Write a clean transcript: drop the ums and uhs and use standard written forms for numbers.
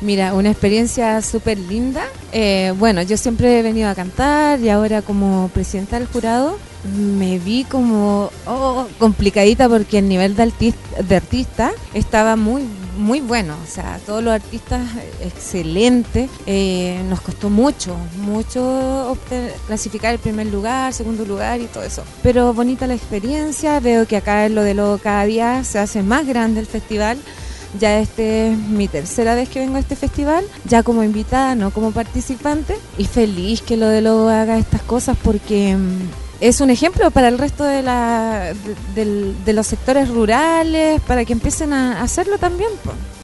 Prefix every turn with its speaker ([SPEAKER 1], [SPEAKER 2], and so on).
[SPEAKER 1] Mira, una experiencia súper linda. Bueno, yo siempre he venido a cantar y ahora como presidenta del jurado me vi como complicadita porque el nivel de artista estaba muy bueno. O sea, todos los artistas excelentes. Nos costó mucho clasificar el primer lugar, segundo lugar y todo eso. Pero bonita la experiencia. Veo que acá en Lo de Lobo cada día se hace más grande el festival. Ya este es mi tercera vez que vengo a este festival, ya como invitada, no como participante, y feliz que Lo de Lobo haga estas cosas porque es un ejemplo para el resto de los sectores rurales, para que empiecen a hacerlo también, po.